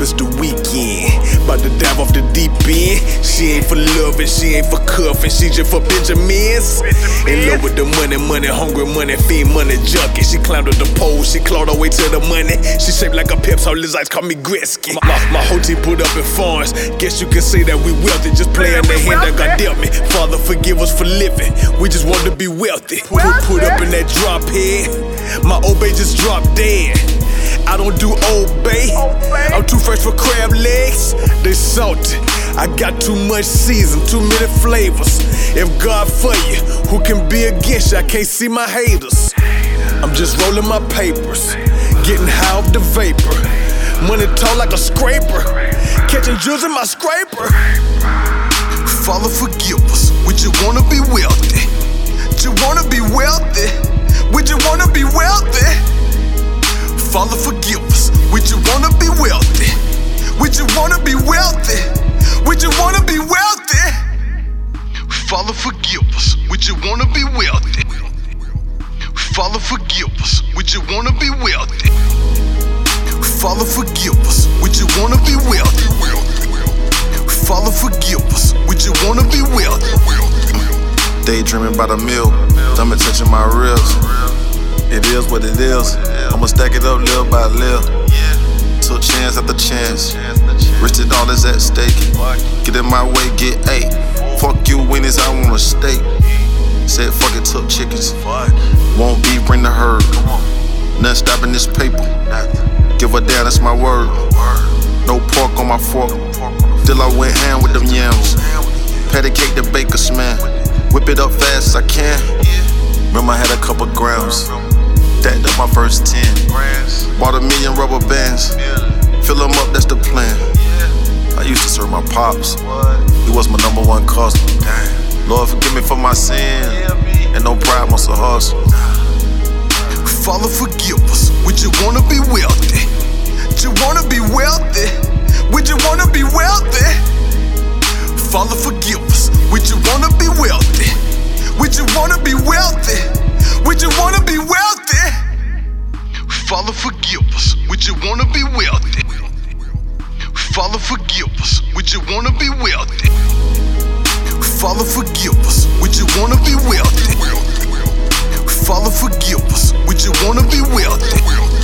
it's the weekend. About to dive off the deep end. She ain't for loving, she ain't for cuffing, she just for Benjamins. In love with the money, money hungry, money fiend, money junkie. She climbed up the pole, she clawed her way to the money. She shaped like a Pips, all his eyes call me Gretzky. My whole team put up in funds. Guess you can say that we wealthy, just playing the hand that God dealt me. Father, forgive us for living, we just want to be wealthy. Put up in that drop head, my old bay just dropped dead. I don't do Old Bay, I'm too fresh for crab legs. They salty, I got too much season, too many flavors. If God for you, who can be against you? I can't see my haters. I'm just rolling my papers, getting high off the vapor. Money tall like a scraper, catching jewels in my scraper. Father, forgive us, we just wanna be wealthy. Just wanna be wealthy, we just wanna be wealthy. Father, forgive us, we just wanna be wealthy. We just wanna be wealthy, we just wanna be wealthy. Father, forgive us, we just wanna be wealthy. Father, forgive us, we just wanna be wealthy. Father, forgive us, we just wanna be wealthy. Father, forgive us, we just wanna be wealthy. Daydreaming about a meal, stomach touching my ribs. It is what it is, I'ma stack it up little by little. Took chance after chance, risked it all is at stake. Get in my way, get 8. Fuck you, Winnie's, I want a steak. Said fuck it, took chickens. Won't be, bring the herd. Nothing stopping this paper. Give her down, that's my word. No pork on my fork. Still I went ham with them yams. Patty cake the baker's man. Whip it up fast as I can. Remember I had a couple grams. Stacked up my first 10. Bought 1 million rubber bands. Fill them up, that's the plan. I used to serve my pops. He was my #1 customer. Lord, forgive me for my sin. And no pride, must a hustle. Father, forgive us, we just wanna be wealthy. Just wanna be wealthy, we just wanna be wealthy. Father, forgive us, we just wanna be wealthy. We just wanna be wealthy, we just wanna be wealthy. Father, forgive us, we just wanna be wealthy. Father, forgive us, we just wanna be wealthy. Father, forgive us, we just wanna be wealthy. Father, forgive us, we just wanna be wealthy.